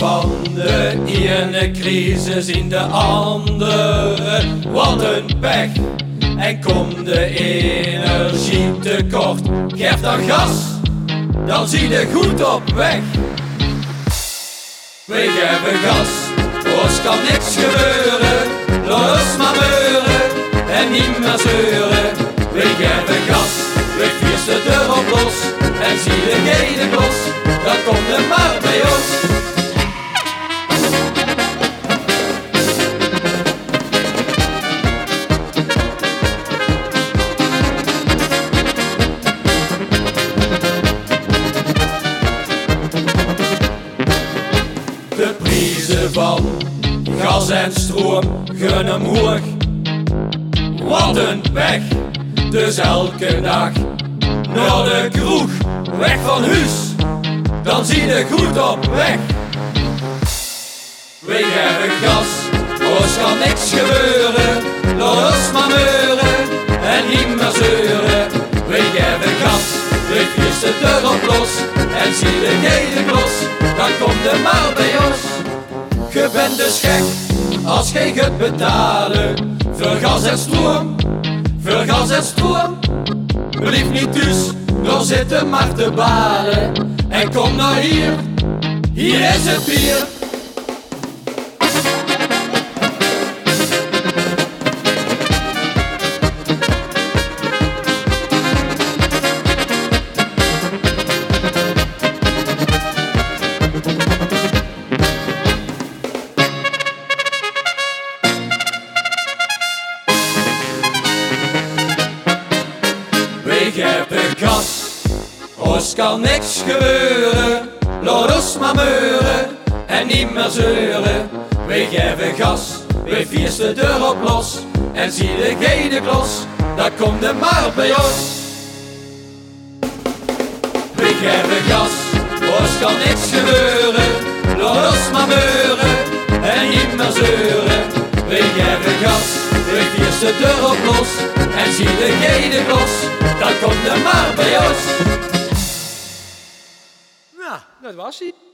van de ene crisis in de andere. Wat een pech, en komt de energie tekort. Geef dan gas, dan zie je goed op weg. We geven gas, ons kan niks gebeuren. Laat ons maar meuren en niet meer zeuren. We geven gas, we vierst de deur op los. En zie de gele klos, dan komt het maar bij ons. De prijzen van gas en stroom gaan omhoog. Wat een pech, dus elke dag naar de kroeg, weg van huis, dan zie je goed op weg. We geven gas, ons kan niks gebeuren. Laat ons maar meuren en niet meer zeuren. We geven gas, we vierst de deur op los. En zie de gele klos, dan komt het maar bij ons. Je bent dus gek als je gaat betalen voor gas en stroom, voor gas en stroom. Blijf niet thuis, dan zitten maar te balen. En kom nou hier, hier is het bier. We geven gas, ons kan niks gebeuren. Laat ons maar meuren en niet meer zeuren. We geven gas, we vierst de deur op los. En zie de gele klos, dan komt het maar bij ons. We geven gas, ons kan niks gebeuren. Laat ons maar meuren en niet meer zeuren. We geven gas, we vierst de deur op los. En zie de gele klos, dan komt het maar bij ons. Ja, dat was hij.